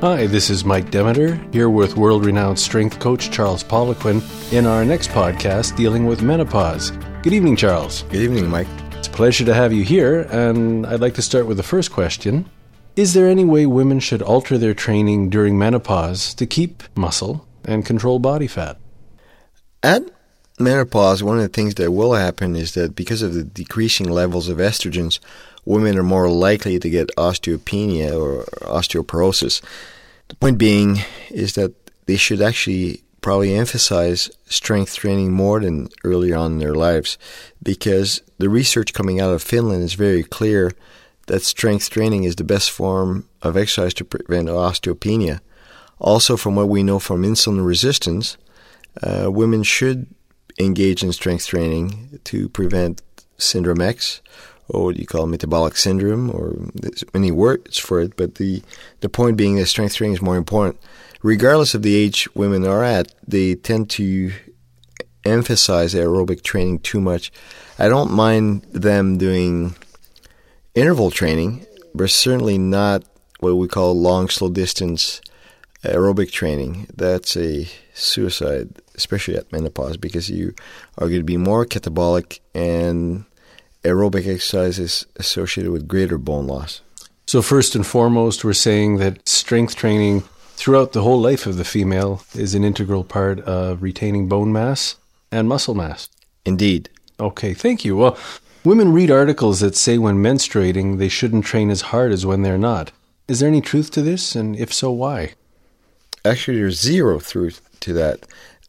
Hi, this is Mike Demeter, here with world-renowned strength coach Charles Poliquin in our next podcast dealing with menopause. Good evening, Charles. Good evening, Mike. It's a pleasure to have you here, and I'd like to start with the first question. Is there any way women should alter their training during menopause to keep muscle and control body fat? At menopause, one of the things that will happen is that because of the decreasing levels of estrogens, women are more likely to get osteopenia or osteoporosis. The point being is that they should actually probably emphasize strength training more than earlier on in their lives, because the research coming out of Finland is very clear that strength training is the best form of exercise to prevent osteopenia. Also, from what we know from insulin resistance, women should engage in strength training to prevent syndrome X, or what you call metabolic syndrome, or there's many words for it, but the point being that strength training is more important. Regardless of the age women are at, they tend to emphasize aerobic training too much. I don't mind them doing interval training, but certainly not what we call long, slow distance aerobic training. That's a suicide, especially at menopause, because you are going to be more catabolic, and aerobic exercise is associated with greater bone loss. So first and foremost, we're saying that strength training throughout the whole life of the female is an integral part of retaining bone mass and muscle mass. Indeed. Okay, thank you. Well, women read articles that say when menstruating, they shouldn't train as hard as when they're not. Is there any truth to this? And if so, why? Actually, there's zero truth to that.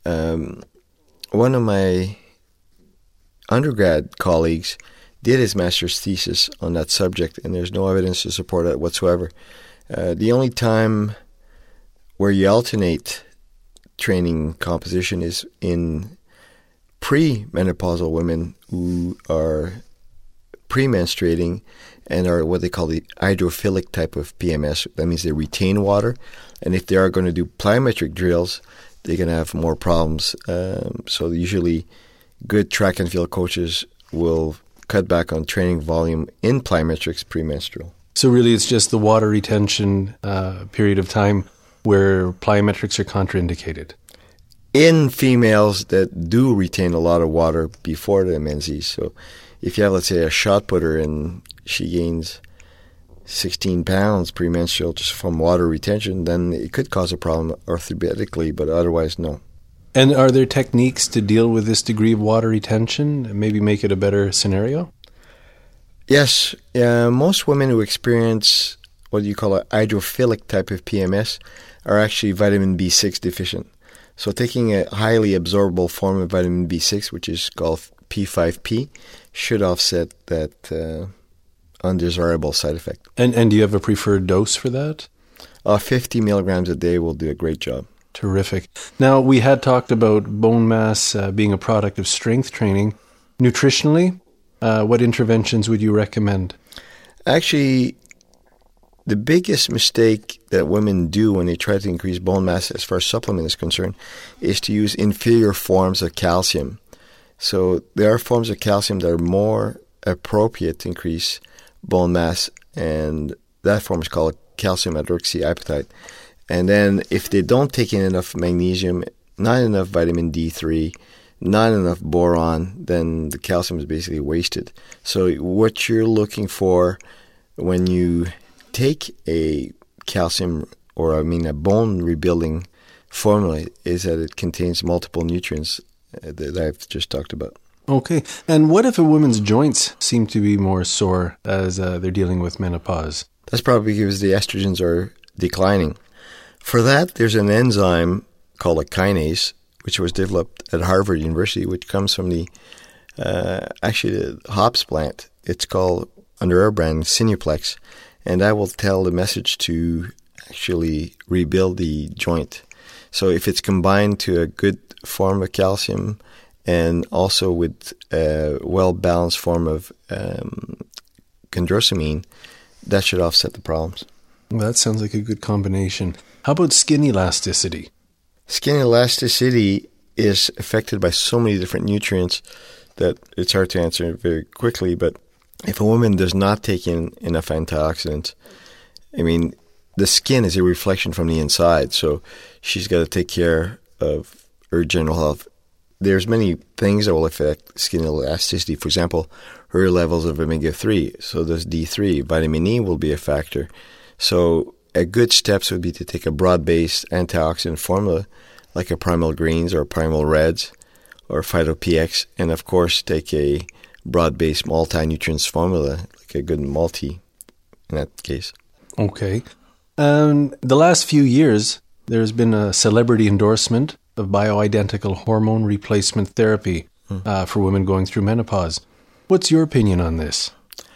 One of my undergrad colleagues did his master's thesis on that subject, and there's no evidence to support it whatsoever. The only time where you alternate training composition is in pre-menopausal women who are pre-menstruating and are what they call the hydrophilic type of PMS. That means they retain water, and if they are going to do plyometric drills, they're going to have more problems. So usually good track and field coaches will cut back on training volume in plyometrics premenstrual. So really it's just the water retention period of time where plyometrics are contraindicated? In females that do retain a lot of water before the menses. So if you have, let's say, a shot putter and she gains 16 pounds premenstrual just from water retention, then it could cause a problem orthopedically, but otherwise, no. And are there techniques to deal with this degree of water retention and maybe make it a better scenario? Yes. Most women who experience what you call a hydrophilic type of PMS are actually vitamin B6 deficient. So taking a highly absorbable form of vitamin B6, which is called P5P, should offset that undesirable side effect. And do you have a preferred dose for that? 50 milligrams a day will do a great job. Terrific. Now, we had talked about bone mass being a product of strength training. Nutritionally, what interventions would you recommend? Actually, the biggest mistake that women do when they try to increase bone mass as far as supplement is concerned is to use inferior forms of calcium. So there are forms of calcium that are more appropriate to increase bone mass, and that form is called calcium hydroxyapatite. And then if they don't take in enough magnesium, not enough vitamin D3, not enough boron, then the calcium is basically wasted. So what you're looking for when you take a calcium, or a bone rebuilding formula, is that it contains multiple nutrients that I've just talked about. Okay. And what if a woman's joints seem to be more sore as they're dealing with menopause? That's probably because the estrogens are declining. For that, there's an enzyme called a kinase, which was developed at Harvard University, which comes from the hops plant. It's called, under our brand, Sinuplex. And that will tell the message to actually rebuild the joint. So if it's combined to a good form of calcium and also with a well-balanced form of chondrosamine, that should offset the problems. Well, that sounds like a good combination. How about skin elasticity? Skin elasticity is affected by so many different nutrients that it's hard to answer very quickly, but if a woman does not take in enough antioxidants, the skin is a reflection from the inside, so she's got to take care of her general health. There's many things that will affect skin elasticity. For example, her levels of omega-3. So does D3. Vitamin E will be a factor. So a good steps would be to take a broad-based antioxidant formula like a Primal Greens or Primal Reds or PhytoPX, and of course take a broad-based multi-nutrients formula like a good multi in that case. Okay. The last few years, there's been a celebrity endorsement of bioidentical hormone replacement therapy for women going through menopause. What's your opinion on this?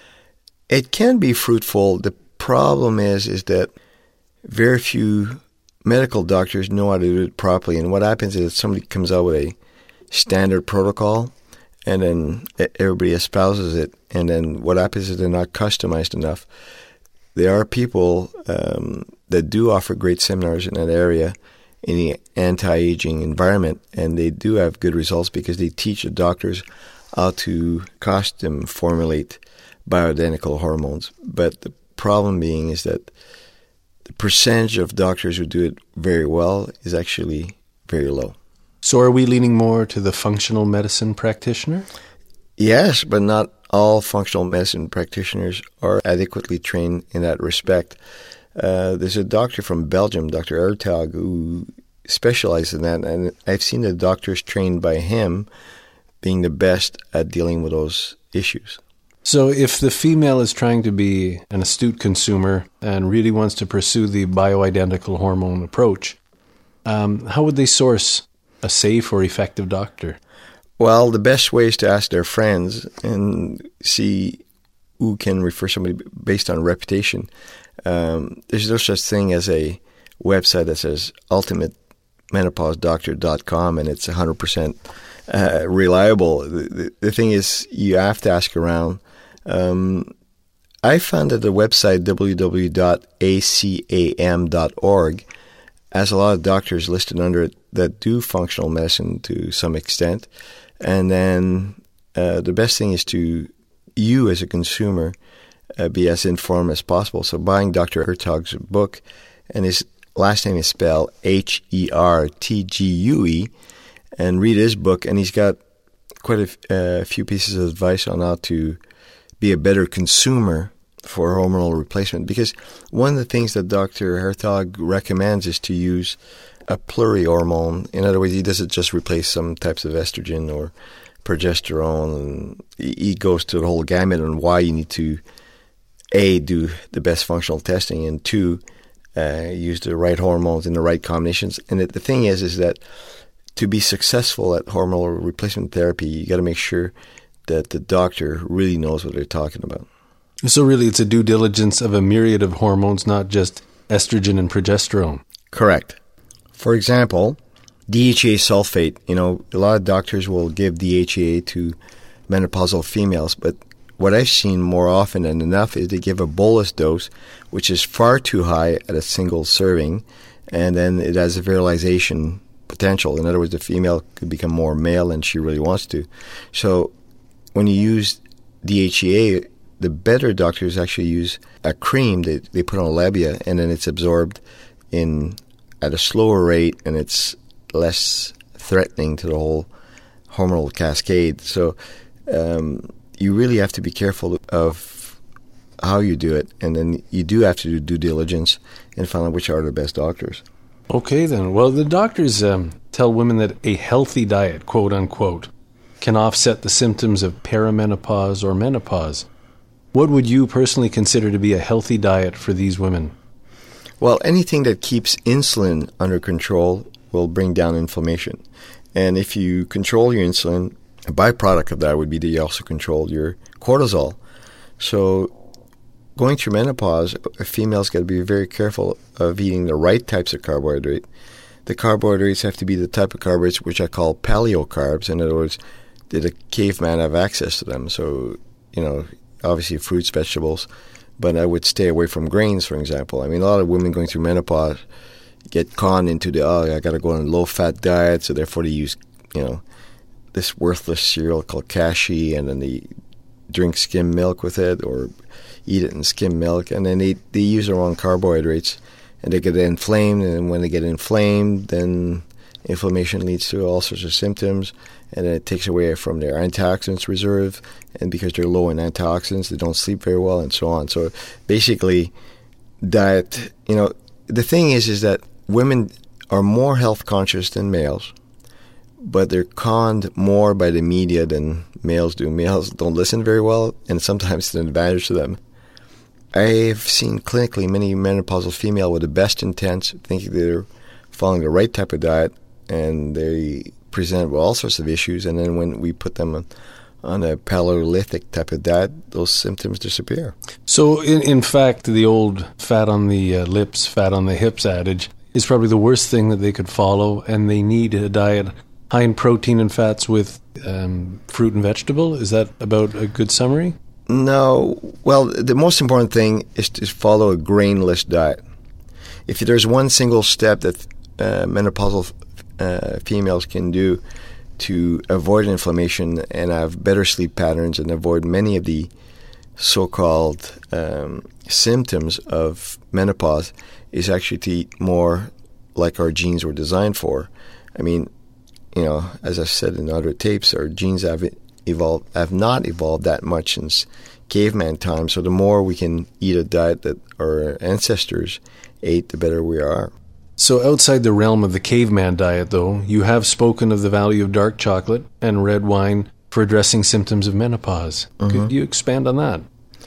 It can be fruitful. The problem is that very few medical doctors know how to do it properly. And what happens is somebody comes out with a standard protocol, and then everybody espouses it. And then what happens is they're not customized enough. There are people that do offer great seminars in that area in the anti-aging environment, and they do have good results because they teach the doctors how to custom formulate bioidentical hormones. But the problem being is that the percentage of doctors who do it very well is actually very low. So are we leaning more to the functional medicine practitioner? Yes, but not all functional medicine practitioners are adequately trained in that respect. There's a doctor from Belgium, Dr. Hertog, who specializes in that, and I've seen the doctors trained by him being the best at dealing with those issues. So if the female is trying to be an astute consumer and really wants to pursue the bioidentical hormone approach, how would they source a safe or effective doctor? Well, the best way is to ask their friends and see who can refer somebody based on reputation. There's no such thing as a website that says ultimatemenopausdoctor.com and it's 100% reliable. The thing is, you have to ask around. I found that the website www.acam.org has a lot of doctors listed under it that do functional medicine to some extent. And then the best thing is to, you as a consumer, be as informed as possible. So buying Dr. Hertog's book, and his last name is spelled Hertgue, and read his book, and he's got quite a few pieces of advice on how to be a better consumer for hormonal replacement. Because one of the things that Dr. Hertog recommends is to use a plurihormone. In other words, he doesn't just replace some types of estrogen or progesterone. And he goes to the whole gamut on why you need to, A, do the best functional testing, and 2, use the right hormones in the right combinations. And the thing is that to be successful at hormonal replacement therapy, you got to make sure that the doctor really knows what they're talking about. So really it's a due diligence of a myriad of hormones, not just estrogen and progesterone. Correct. For example, DHEA sulfate. A lot of doctors will give DHEA to menopausal females, but what I've seen more often than enough is they give a bolus dose, which is far too high at a single serving, and then it has a virilization potential. In other words, the female could become more male than she really wants to. So when you use DHEA, the better doctors actually use a cream that they put on a labia, and then it's absorbed at a slower rate, and it's less threatening to the whole hormonal cascade. So you really have to be careful of how you do it, and then you do have to do due diligence and find out which are the best doctors. Okay, then. Well, the doctors tell women that a healthy diet, quote unquote, can offset the symptoms of perimenopause or menopause. What would you personally consider to be a healthy diet for these women? Well, anything that keeps insulin under control will bring down inflammation. And if you control your insulin, a byproduct of that would be that you also control your cortisol. So going through menopause, a female's got to be very careful of eating the right types of carbohydrate. The carbohydrates have to be the type of carbohydrates which I call paleocarbs. In other words, did a caveman have access to them? So, obviously fruits, vegetables, but I would stay away from grains, for example. I mean, a lot of women going through menopause get conned into I got to go on a low-fat diet, so therefore they use, this worthless cereal called Kashi, and then they drink skim milk with it, or eat it in skim milk, and then they use the wrong carbohydrates, and they get inflamed, and when they get inflamed, then inflammation leads to all sorts of symptoms, and then it takes away from their antioxidants reserve, and because they're low in antioxidants, they don't sleep very well, and so on. So basically, diet, the thing is that women are more health conscious than males, but they're conned more by the media than males do. Males don't listen very well, and sometimes it's an advantage to them. I've seen clinically many menopausal female with the best intents, thinking they're following the right type of diet, and they present with all sorts of issues, and then when we put them on a Paleolithic type of diet, those symptoms disappear. So, in fact, the old fat on the lips, fat on the hips adage is probably the worst thing that they could follow, and they need a diet high in protein and fats with fruit and vegetable. Is that about a good summary? No. Well, the most important thing is to follow a grainless diet. If there's one single step that menopausal females can do to avoid inflammation and have better sleep patterns and avoid many of the so-called symptoms of menopause, is actually to eat more like our genes were designed for. I mean, as I've said in other tapes, our genes have not evolved that much since caveman time. So the more we can eat a diet that our ancestors ate, the better we are. So outside the realm of the caveman diet, though, you have spoken of the value of dark chocolate and red wine for addressing symptoms of menopause. Mm-hmm. Could you expand on that?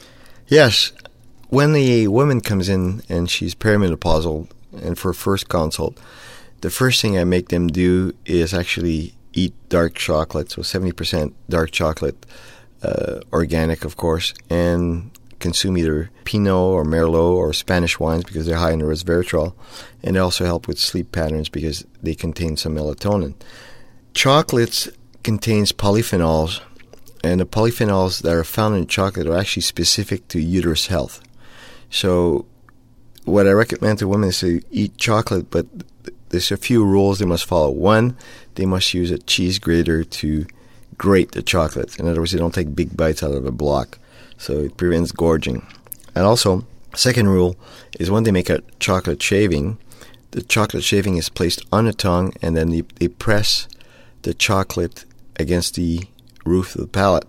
Yes. When the woman comes in and she's perimenopausal and for first consult, the first thing I make them do is actually eat dark chocolate, so 70% dark chocolate, organic, of course, and consume either Pinot or Merlot or Spanish wines because they're high in resveratrol, and they also help with sleep patterns because they contain some melatonin. Chocolates contains polyphenols, and the polyphenols that are found in chocolate are actually specific to uterus health. So what I recommend to women is to eat chocolate, but there's a few rules they must follow. One, they must use a cheese grater to grate the chocolate. In other words, they don't take big bites out of a block, so it prevents gorging. And also, second rule is when they make a chocolate shaving, the chocolate shaving is placed on the tongue, and then they press the chocolate against the roof of the palate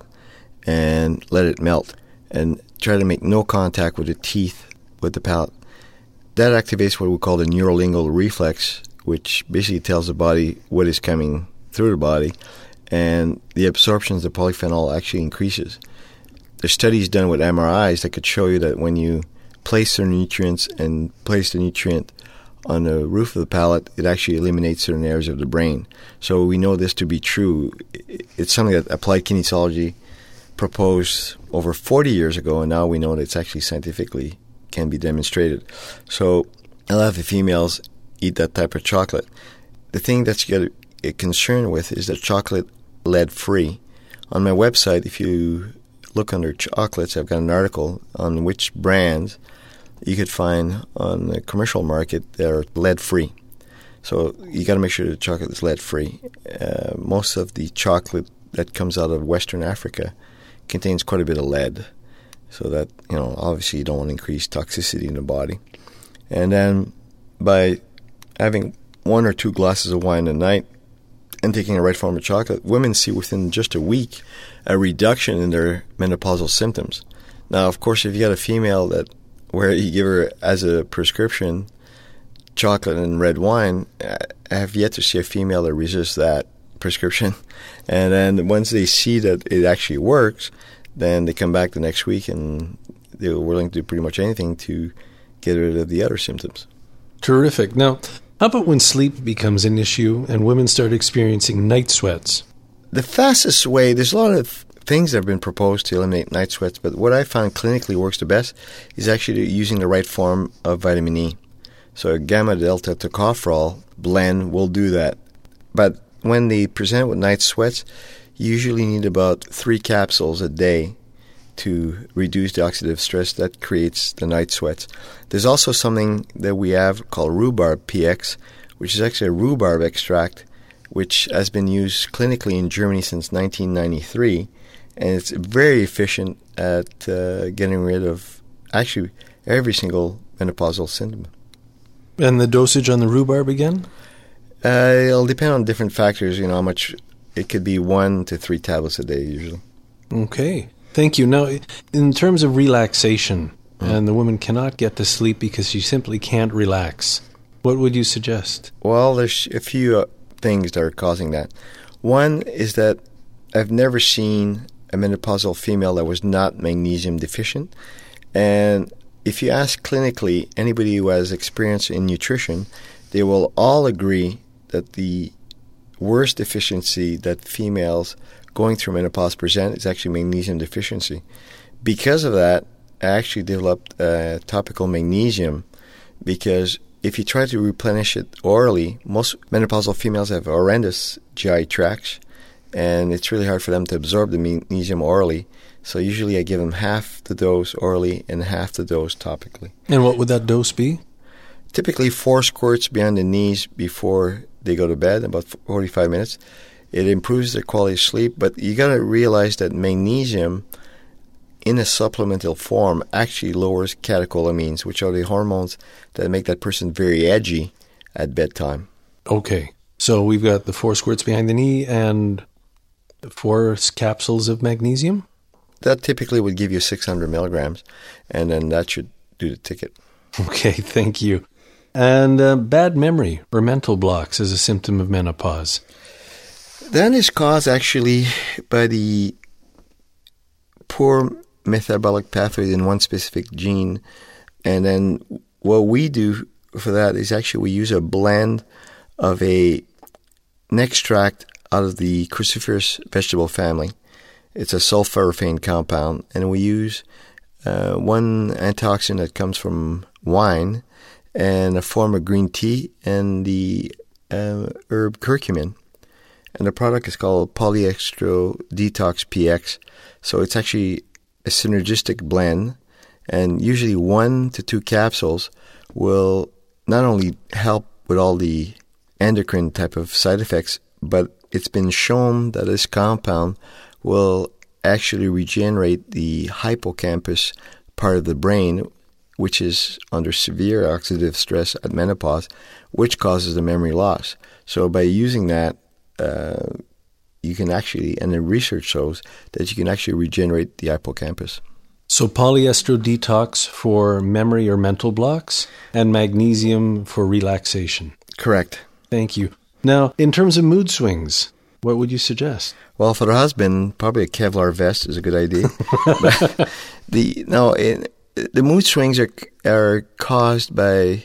and let it melt, and try to make no contact with the teeth with the palate. That activates what we call the neurolingual reflex, which basically tells the body what is coming through the body, and the absorption of the polyphenol actually increases. There's studies done with MRIs that could show you that when you place certain nutrients and place the nutrient on the roof of the palate, it actually eliminates certain areas of the brain. So we know this to be true. It's something that applied kinesiology proposed over 40 years ago, and now we know that it's actually scientifically can be demonstrated. So a lot of the females eat that type of chocolate. The thing that you get a concern with is that chocolate lead-free. On my website, if you look under chocolates, I've got an article on which brands you could find on the commercial market that are lead-free. So you got to make sure the chocolate is lead-free. Most of the chocolate that comes out of Western Africa contains quite a bit of lead. So that, obviously you don't want to increase toxicity in the body. And then by having 1 or 2 glasses of wine a night and taking the right form of chocolate, women see within just a week a reduction in their menopausal symptoms. Now, of course, if you got a female where you give her as a prescription chocolate and red wine, I have yet to see a female that resists that prescription. And then once they see that it actually works, then they come back the next week and they're willing to do pretty much anything to get rid of the other symptoms. Terrific. Now, how about when sleep becomes an issue and women start experiencing night sweats? The fastest way, there's a lot of things that have been proposed to eliminate night sweats, but what I found clinically works the best is actually using the right form of vitamin E. So a gamma-delta tocopherol blend will do that. But when they present with night sweats, you usually need about 3 capsules a day to reduce the oxidative stress that creates the night sweats. There's also something that we have called rhubarb PX, which is actually a rhubarb extract, which has been used clinically in Germany since 1993, and it's very efficient at getting rid of actually every single menopausal symptom. And the dosage on the rhubarb again? It'll depend on different factors, how much. It could be 1 to 3 tablets a day usually. Okay. Thank you. Now, in terms of relaxation, and the woman cannot get to sleep because she simply can't relax, what would you suggest? Well, there's a few things that are causing that. One is that I've never seen a menopausal female that was not magnesium deficient. And if you ask clinically anybody who has experience in nutrition, they will all agree that the worst deficiency that females going through menopause present is actually magnesium deficiency. Because of that, I actually developed topical magnesium, because if you try to replenish it orally, most menopausal females have horrendous GI tracts, and it's really hard for them to absorb the magnesium orally. So usually I give them half the dose orally and half the dose topically. And what would that dose be? Typically 4 squirts behind the knees before they go to bed, about 45 minutes. It improves their quality of sleep, but you got to realize that magnesium in a supplemental form actually lowers catecholamines, which are the hormones that make that person very edgy at bedtime. Okay. So we've got the 4 squirts behind the knee and 4 capsules of magnesium? That typically would give you 600 milligrams, and then that should do the ticket. Okay, thank you. And bad memory or mental blocks is a symptom of menopause. That is caused actually by the poor metabolic pathways in one specific gene. And then what we do for that is actually we use a blend of an extract out of the cruciferous vegetable family. It's a sulforaphane compound. And we use one antioxidant that comes from wine and a form of green tea and the herb curcumin. And the product is called Polyextro Detox PX. So it's actually a synergistic blend, and usually 1 to 2 capsules will not only help with all the endocrine type of side effects, but it's been shown that this compound will actually regenerate the hippocampus part of the brain, which is under severe oxidative stress at menopause, which causes the memory loss. So by using that, you can actually, and the research shows that you can actually regenerate the hippocampus. So polyester detox for memory or mental blocks, and magnesium for relaxation. Correct. Thank you. Now, in terms of mood swings, what would you suggest? Well, for the husband, probably a Kevlar vest is a good idea. But the mood swings are caused by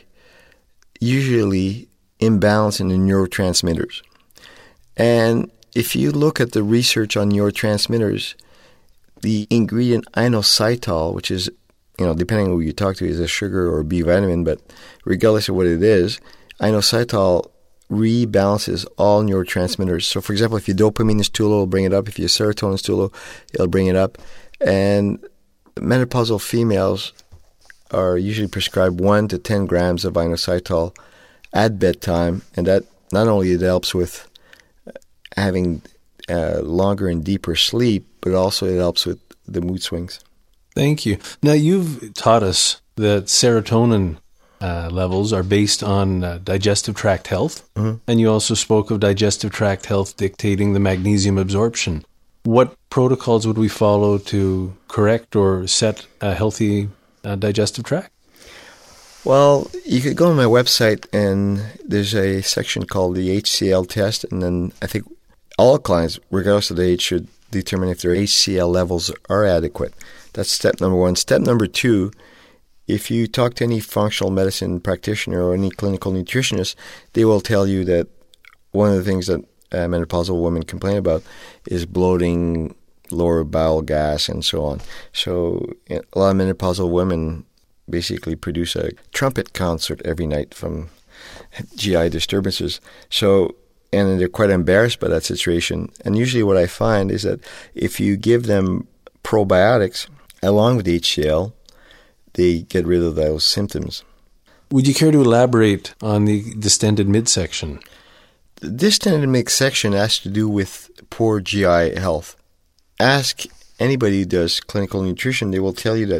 usually imbalance in the neurotransmitters. And if you look at the research on neurotransmitters, the ingredient inositol, which is, depending on who you talk to, is a sugar or a B vitamin, but regardless of what it is, inositol rebalances all neurotransmitters. So, for example, if your dopamine is too low, it'll bring it up. If your serotonin is too low, it'll bring it up. And menopausal females are usually prescribed 1 to 10 grams of inositol at bedtime, and that not only it helps with having longer and deeper sleep, but also it helps with the mood swings. Thank you. Now, you've taught us that serotonin levels are based on digestive tract health, and you also spoke of digestive tract health dictating the magnesium absorption. What protocols would we follow to correct or set a healthy digestive tract? Well, you could go on my website, and there's a section called the HCL test, and then I think all clients, regardless of the age, should determine if their HCL levels are adequate. That's step number 1. Step number 2, if you talk to any functional medicine practitioner or any clinical nutritionist, they will tell you that one of the things that menopausal women complain about is bloating, lower bowel gas, and so on. So a lot of menopausal women basically produce a trumpet concert every night from GI disturbances. And they're quite embarrassed by that situation. And usually what I find is that if you give them probiotics along with HCL, they get rid of those symptoms. Would you care to elaborate on the distended midsection? The distended midsection has to do with poor GI health. Ask anybody who does clinical nutrition, they will tell you that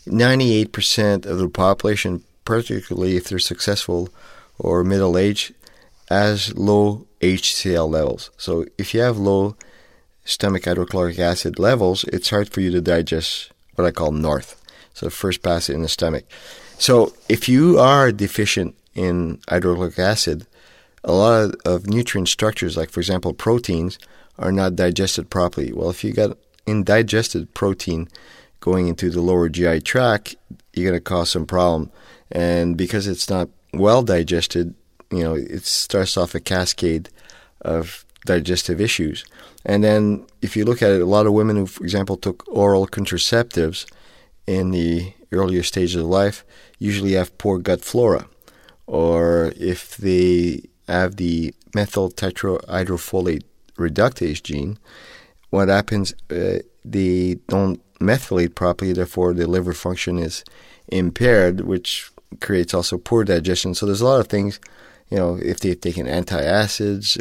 98% of the population, particularly if they're successful or middle-aged, has low HCl levels. So if you have low stomach hydrochloric acid levels, it's hard for you to digest what I call north. So first pass in the stomach. So if you are deficient in hydrochloric acid, a lot of nutrient structures, like for example proteins, are not digested properly. Well, if you got indigested protein going into the lower GI tract, you're going to cause some problem. And because it's not well digested, it starts off a cascade of digestive issues. And then if you look at it, a lot of women who, for example, took oral contraceptives in the earlier stages of life usually have poor gut flora. Or if they have the methyl tetrahydrofolate reductase gene, what happens, they don't methylate properly, therefore the liver function is impaired, which creates also poor digestion. So there's a lot of things, if they've taken antacids,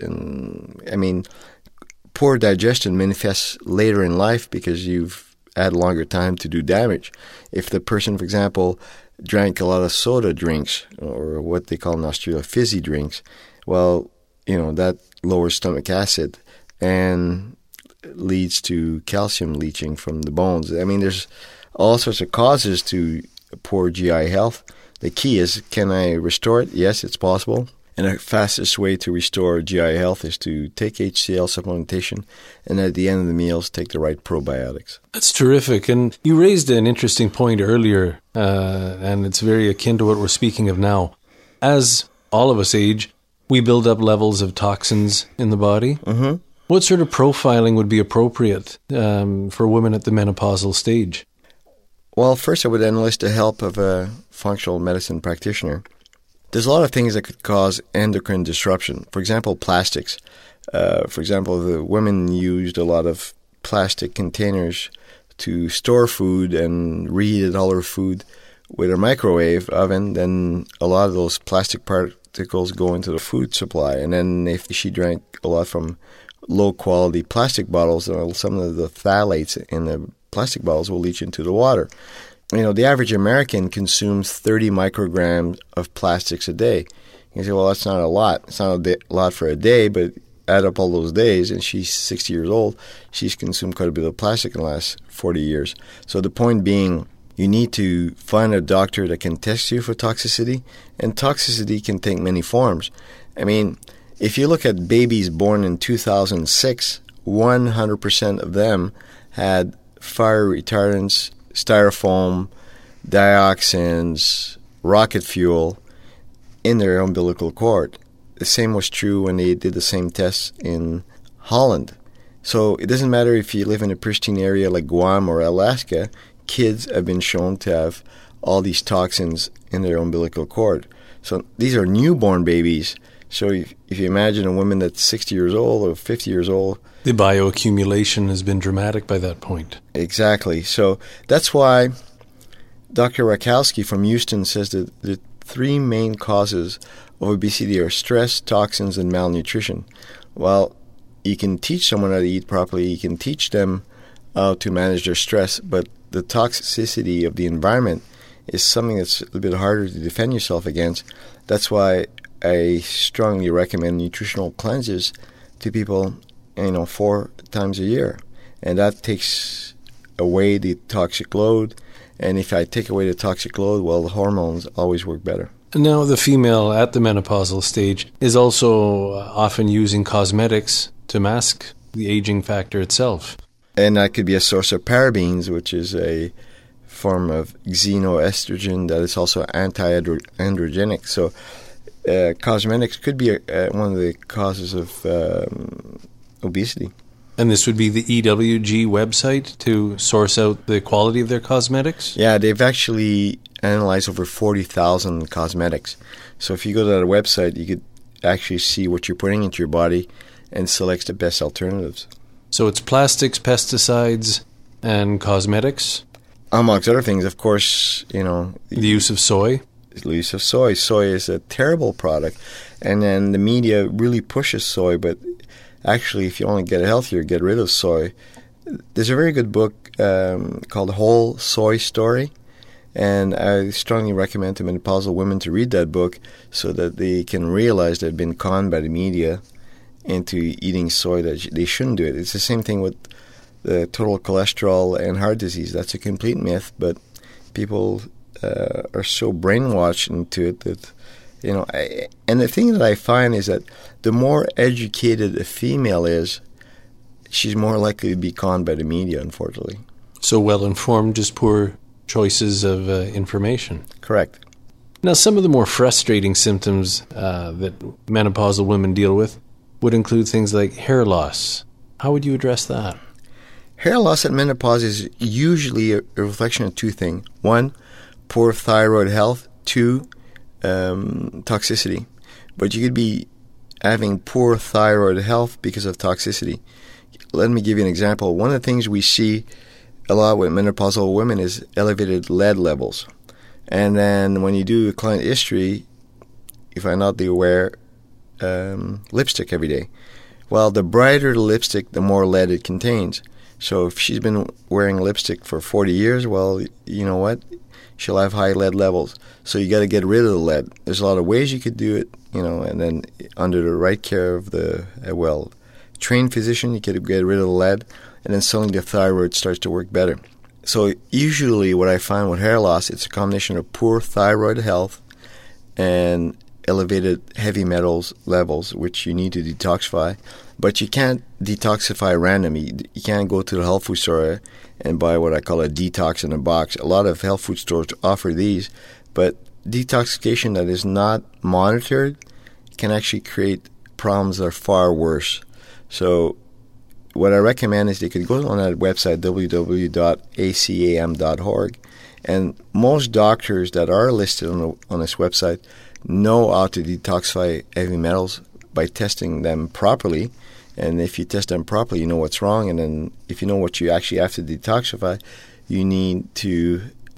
and poor digestion manifests later in life because you've had longer time to do damage. If the person, for example, drank a lot of soda drinks, or what they call in Australia fizzy drinks, well, that lowers stomach acid and leads to calcium leaching from the bones. There's all sorts of causes to poor GI health. The key is, can I restore it? Yes, it's possible. And the fastest way to restore GI health is to take HCl supplementation, and at the end of the meals, take the right probiotics. That's terrific. And you raised an interesting point earlier, and it's very akin to what we're speaking of now. As all of us age, we build up levels of toxins in the body. Mm-hmm. What sort of profiling would be appropriate for women at the menopausal stage? Well, first I would enlist the help of a functional medicine practitioner. There's a lot of things that could cause endocrine disruption. For example, plastics. For example, the women used a lot of plastic containers to store food and reheated all her food with a microwave oven. Then a lot of those plastic particles go into the food supply. And then if she drank a lot from low-quality plastic bottles, some of the phthalates in the plastic bottles will leach into the water. The average American consumes 30 micrograms of plastics a day. You say, well, that's not a lot. It's not a lot for a day, but add up all those days, and she's 60 years old. She's consumed quite a bit of plastic in the last 40 years. So the point being, you need to find a doctor that can test you for toxicity, and toxicity can take many forms. If you look at babies born in 2006, 100% of them had fire retardants, styrofoam, dioxins, rocket fuel in their umbilical cord. The same was true when they did the same tests in Holland. So it doesn't matter if you live in a pristine area like Guam or Alaska, kids have been shown to have all these toxins in their umbilical cord. So these are newborn babies. So if you imagine a woman that's 60 years old or 50 years old, the bioaccumulation has been dramatic by that point. Exactly. So that's why Dr. Rakowski from Houston says that the three main causes of obesity are stress, toxins, and malnutrition. Well, you can teach someone how to eat properly. You can teach them how to manage their stress, but the toxicity of the environment is something that's a little bit harder to defend yourself against. That's why I strongly recommend nutritional cleanses to people 4 times a year. And that takes away the toxic load. And if I take away the toxic load, well, the hormones always work better. Now, the female at the menopausal stage is also often using cosmetics to mask the aging factor itself. And that could be a source of parabens, which is a form of xenoestrogen that is also anti-androgenic. So cosmetics could be one of the causes of obesity. And this would be the EWG website to source out the quality of their cosmetics? Yeah, they've actually analyzed over 40,000 cosmetics. So if you go to that website, you could actually see what you're putting into your body and select the best alternatives. So it's plastics, pesticides, and cosmetics? Amongst other things, of course, the use of soy? The use of soy. Soy is a terrible product. And then the media really pushes soy, but actually, if you want to get healthier, get rid of soy. There's a very good book called Whole Soy Story, And I strongly recommend to menopausal women to read that book so that they can realize they've been conned by the media into eating soy that they shouldn't do it. It's the same thing with the total cholesterol and heart disease. That's a complete myth, but people are so brainwashed into it that, and the thing that I find is that the more educated a female is, she's more likely to be conned by the media, unfortunately. So well-informed, just poor choices of information. Correct. Now, some of the more frustrating symptoms that menopausal women deal with would include things like hair loss. How would you address that? Hair loss at menopause is usually a reflection of two things. One, poor thyroid health. Two, toxicity. But you could be having poor thyroid health because of toxicity. Let me give you an example. One of the things we see a lot with menopausal women is elevated lead levels. And then when you do a client history, you find out they wear lipstick every day. Well, the brighter the lipstick, the more lead it contains. So if she's been wearing lipstick for 40 years, well, you know what? She'll have high lead levels. So you got to get rid of the lead. There's a lot of ways you could do it, and then under the right care of the trained physician, you could get rid of the lead, and then suddenly the thyroid starts to work better. So usually what I find with hair loss, it's a combination of poor thyroid health and elevated heavy metals levels, which you need to detoxify. But you can't detoxify randomly. You can't go to the health food store and buy what I call a detox in a box. A lot of health food stores offer these, but detoxification that is not monitored can actually create problems that are far worse. So what I recommend is they could go on that website, www.acam.org, and most doctors that are listed on this website know how to detoxify heavy metals by testing them properly. And if you test them properly, you know what's wrong. And then if you know what you actually have to detoxify, you need to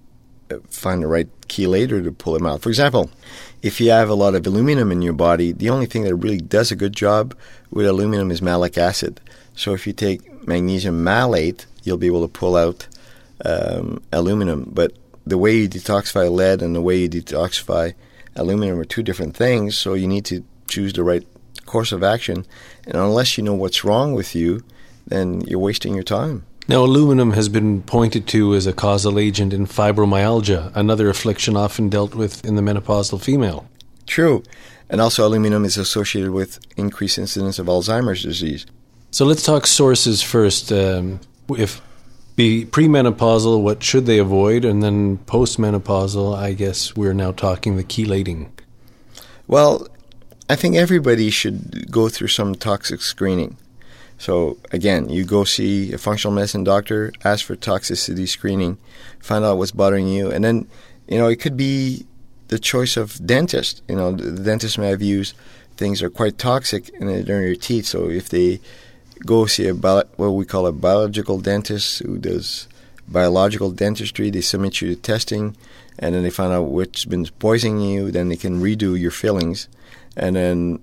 find the right chelator to pull them out. For example, if you have a lot of aluminum in your body, the only thing that really does a good job with aluminum is malic acid. So if you take magnesium malate, you'll be able to pull out aluminum. But the way you detoxify lead and the way you detoxify aluminum are two different things, so you need to choose the right course of action. And unless you know what's wrong with you, then you're wasting your time. Now, aluminum has been pointed to as a causal agent in fibromyalgia, another affliction often dealt with in the menopausal female. True. And also aluminum is associated with increased incidence of Alzheimer's disease. So let's talk sources first. If premenopausal, what should they avoid? And then postmenopausal, I guess we're now talking the chelating. Well, I think everybody should go through some toxic screening. So again, you go see a functional medicine doctor, ask for toxicity screening, find out what's bothering you, and then, it could be the choice of dentist. The dentist may have used things that are quite toxic in your teeth. So if they go see what we call a biological dentist who does biological dentistry, they submit you to testing, and then they find out what's been poisoning you, then they can redo your fillings. And then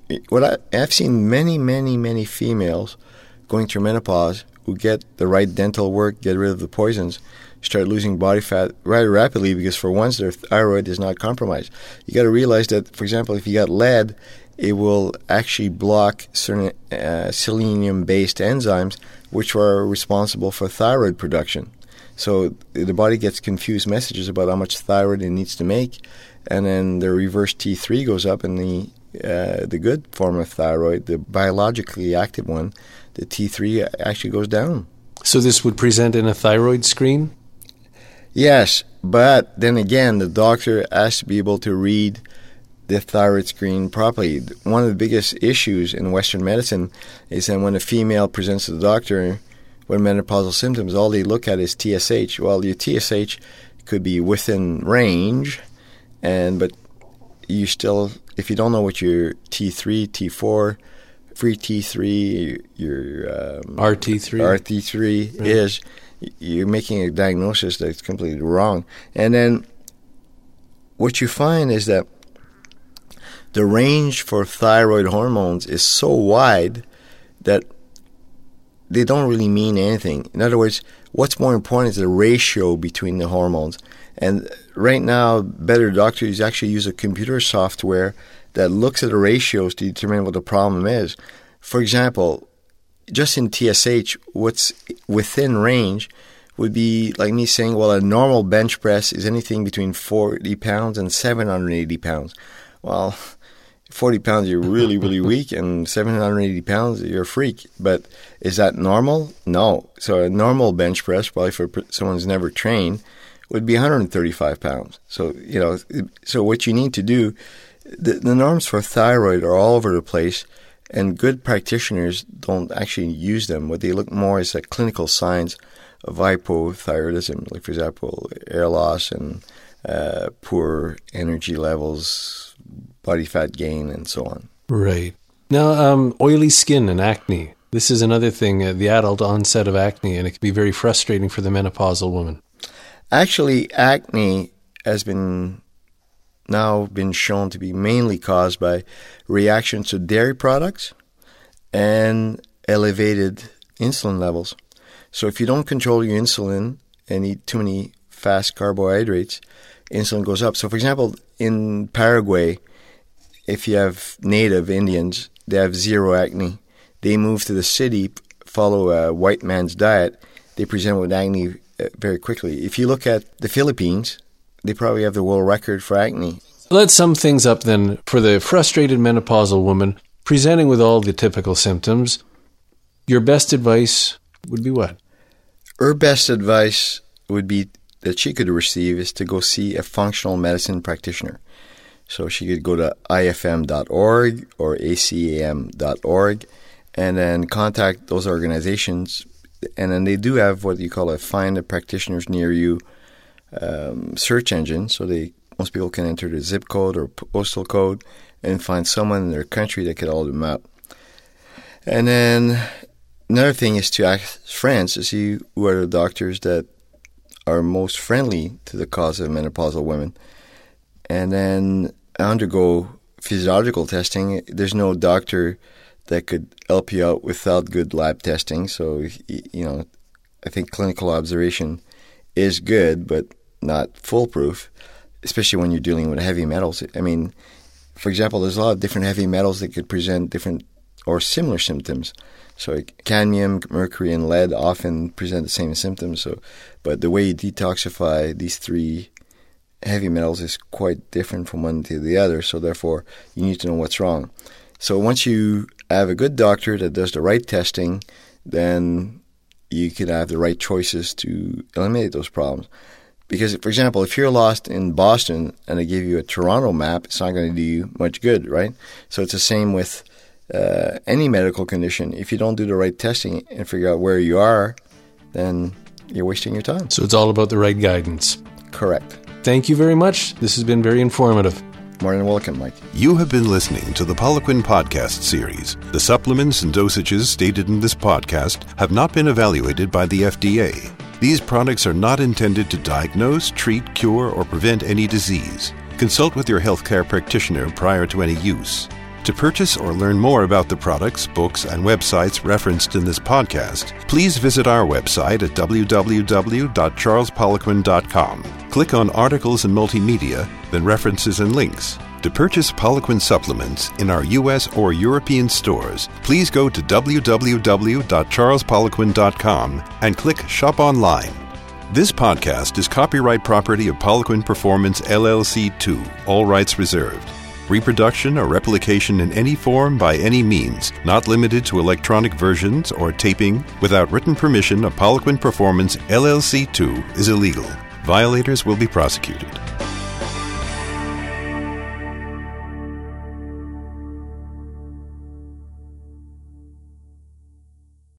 I've seen many, many, many females going through menopause who get the right dental work, get rid of the poisons, start losing body fat rather rapidly because for once their thyroid is not compromised. You got to realize that, for example, if you got lead, it will actually block certain selenium-based enzymes which are responsible for thyroid production. So the body gets confused messages about how much thyroid it needs to make, and then the reverse T3 goes up, and the good form of thyroid, the biologically active one, the T3 actually goes down. So this would present in a thyroid screen? Yes, but then again, the doctor has to be able to read the thyroid screen properly. One of the biggest issues in Western medicine is that when a female presents to the doctor with menopausal symptoms, all they look at is TSH. Well, your TSH could be within range, but you still, if you don't know what your T3, T4, free T3, your RT3 is, you're making a diagnosis that's completely wrong. And then what you find is that the range for thyroid hormones is so wide that they don't really mean anything. In other words, what's more important is the ratio between the hormones. And right now, better doctors actually use a computer software that looks at the ratios to determine what the problem is. For example, just in TSH, what's within range would be like me saying, well, a normal bench press is anything between 40 pounds and 780 pounds. Well, 40 pounds, you're really, really weak, and 780 pounds, you're a freak. But is that normal? No. So a normal bench press, probably for someone who's never trained, would be 135 pounds. So, so what you need to do, the norms for thyroid are all over the place, and good practitioners don't actually use them. What they look more is at clinical signs of hypothyroidism, like, for example, hair loss and poor energy levels, body fat gain, and so on. Right. Now, oily skin and acne. This is another thing, the adult onset of acne, and it can be very frustrating for the menopausal woman. Actually, acne has now been shown to be mainly caused by reactions to dairy products and elevated insulin levels. So if you don't control your insulin and eat too many fast carbohydrates, insulin goes up. So, for example, in Paraguay, if you have native Indians, they have zero acne. They move to the city, follow a white man's diet, they present with acne very quickly. If you look at the Philippines, they probably have the world record for acne. Let's sum things up then for the frustrated menopausal woman presenting with all the typical symptoms. Your best advice would be what? Her best advice would be that she could receive is to go see a functional medicine practitioner. So she could go to ifm.org or acam.org and then contact those organizations. And then they do have what you call a Find a Practitioners Near You search engine. So most people can enter the zip code or postal code and find someone in their country that can hold them out. And then another thing is to ask friends to see who are the doctors that are most friendly to the cause of menopausal women. And then undergo physiological testing. There's no doctor that could help you out without good lab testing. So, I think clinical observation is good, but not foolproof, especially when you're dealing with heavy metals. I mean, for example, there's a lot of different heavy metals that could present different or similar symptoms. So cadmium, mercury, and lead often present the same symptoms. But the way you detoxify these three heavy metals is quite different from one to the other. So therefore, you need to know what's wrong. So once you have a good doctor that does the right testing, then you can have the right choices to eliminate those problems. Because, for example, if you're lost in Boston and they give you a Toronto map, it's not going to do you much good, right? So it's the same with any medical condition. If you don't do the right testing and figure out where you are, then you're wasting your time. So it's all about the right guidance. Correct. Thank you very much. This has been very informative. More than welcome, Mike. You have been listening to the Poliquin Podcast Series. The supplements and dosages stated in this podcast have not been evaluated by the FDA. These products are not intended to diagnose, treat, cure, or prevent any disease. Consult with your healthcare practitioner prior to any use. To purchase or learn more about the products, books, and websites referenced in this podcast, please visit our website at www.charlespoliquin.com. Click on Articles and Multimedia, then References and Links. To purchase Poliquin supplements in our U.S. or European stores, please go to www.charlespoliquin.com and click Shop Online. This podcast is copyright property of Poliquin Performance LLC 2, all rights reserved. Reproduction or replication in any form by any means, not limited to electronic versions or taping, without written permission of Poliquin Performance LLC 2 is illegal. Violators will be prosecuted.